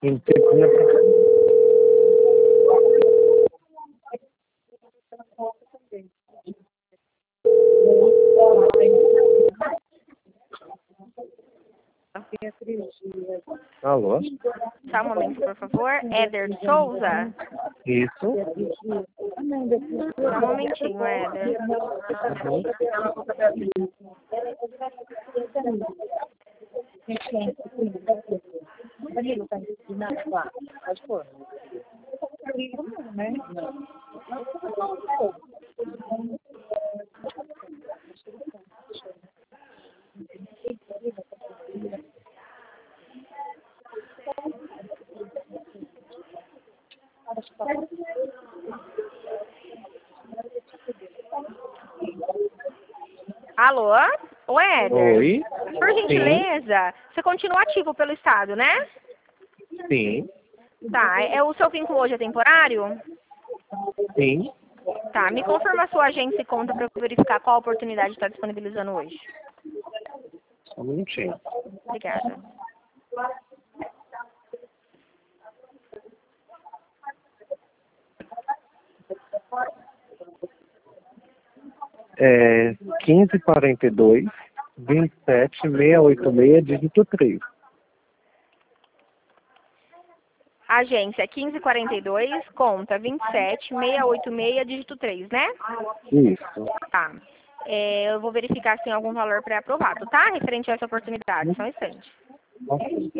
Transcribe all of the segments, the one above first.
Entretinha pra cá. Alô? Só um momento, por favor. Éder Souza? Isso. Só um momentinho, Éder. Alô? O Éder? Oi? Por gentileza, você continua ativo pelo Estado, né? Sim. Tá, o seu vínculo hoje é temporário? Sim. Tá, me confirma a sua agência e conta para eu verificar qual oportunidade está disponibilizando hoje. Só um minutinho. Obrigada. É 1542 27686, dígito 3. Agência 1542, conta 27686, dígito 3, né? Isso. Tá. Eu vou verificar se tem algum valor pré-aprovado, tá? Referente a essa oportunidade. Só um instante. Ok.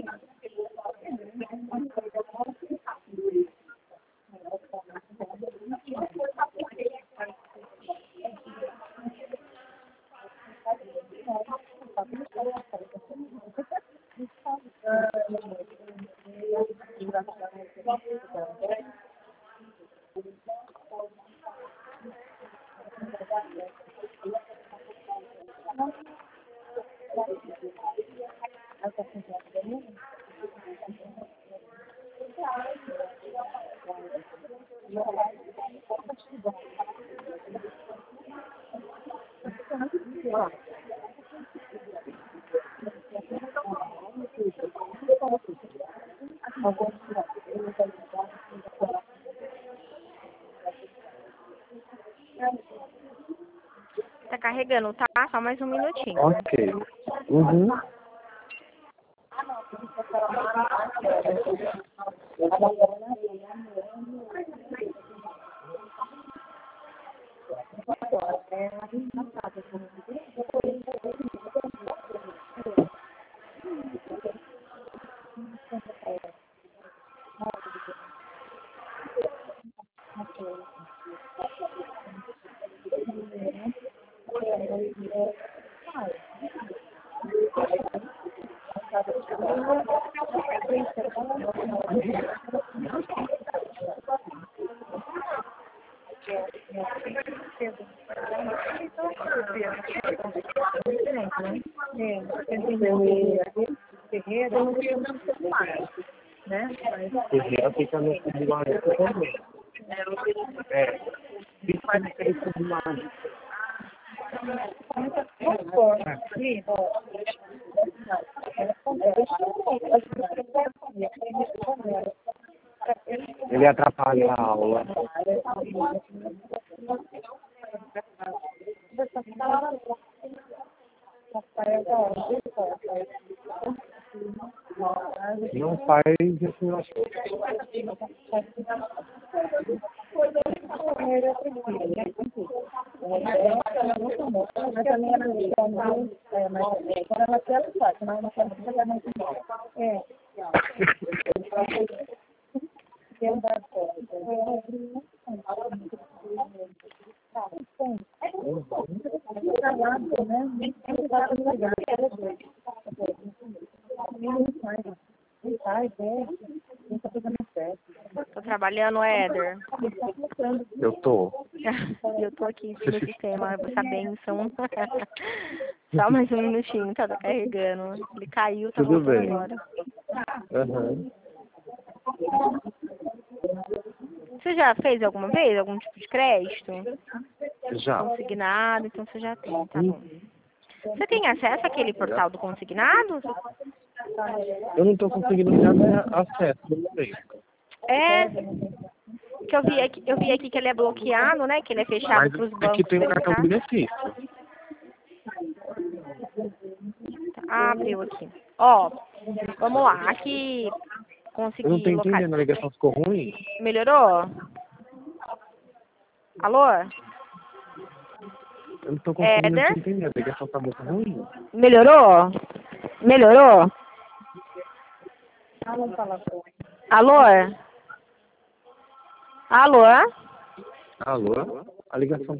Tá carregando, tá? Só mais um minutinho. Ok. Uhum. Ferreira fica no Subumário também. É. Fica no Subumário. Ele atrapalha a aula. Não faz isso, acho. Tô trabalhando, Éder. Eu tô. Eu tô aqui no sistema, essa benção. Só mais um minutinho, tá carregando. Ele caiu, tá Tudo voltando bem. agora. Uhum. Você já fez alguma vez algum tipo de crédito? Já. Consignado, então você já tem, tá bom. Você tem acesso àquele portal do consignado? Eu não tô conseguindo nada acesso no momento. É, que eu vi aqui que ele é bloqueado, né? Que ele é fechado Mas para os aqui bancos tem um cartão verificar. benefício. Abriu aqui. Ó, vamos lá. Aqui Eu não consegui tô localizar. entendendo, a ligação ficou ruim. Melhorou? Alô? Eu não tô conseguindo te Éder? entender, a ligação tá muito ruim. Melhorou? Melhorou? Alô? Alô? Alô? A ligação